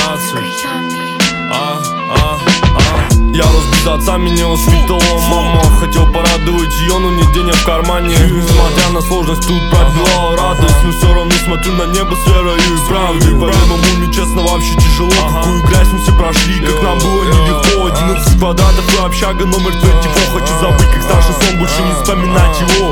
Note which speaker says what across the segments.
Speaker 1: Я рос без отца, меня воспитала мама. Хотел порадовать ее, но нет денег в кармане. Несмотря на сложность, тут пробивала радость. Но все равно смотрю на небо с верою и правдой. По левому уме, честно, вообще тяжело. Какую грязь мы все прошли, как нам было нелегко. 11 квадратов и общага номер 24. Хочу забыть, как старший сон, больше не вспоминать его.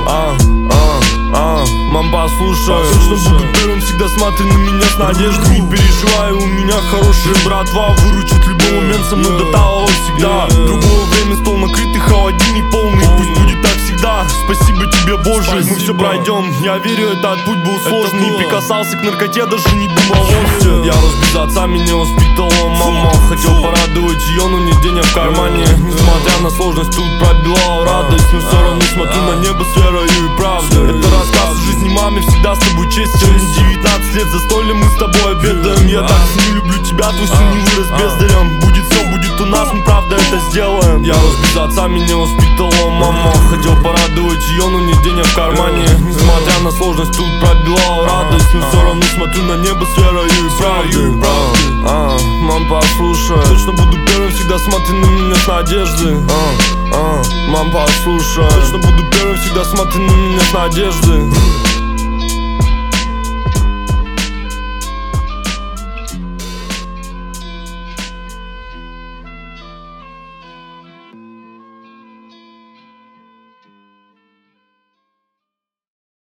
Speaker 1: Мам, послушай, точно буду первым, всегда смотри на меня с надеждой. Не переживай, у меня хорошая братва. Выручит в любой момент, со мной до талого всегда. Другое время, стол накрытый, холодильник полный. Пусть будет так всегда, спасибо тебе, Боже. Мы все пройдем, я верю, этот путь был сложный. Не прикасался к наркоте, даже не думал вовсе. Я рос без отца, меня воспитала мама. Хотел порадовать ее, но нет денег в кармане. Несмотря на сложность, тут пробивала радость. Но все равно смотрю на небо с верою и правдой. Это рассказ о жизни маме, всегда с тобой честен. 19 лет застольем, мы с тобой обедаем. Я так не люблю тебя, твой сын не вырос бездарем. Будет все, будет у нас, мы правда это сделаем. Я рос без отца, меня воспитала мама. Хотел порадовать ее, но нет денег в кармане. Несмотря на сложность, тут пробивала радость. Но все равно смотрю на небо с верою и правдой. Мам, послушай, точно буду первым, всегда смотри на меня с надеждой. Мам, послушай, точно буду первым, всегда смотри на меня с надеждой.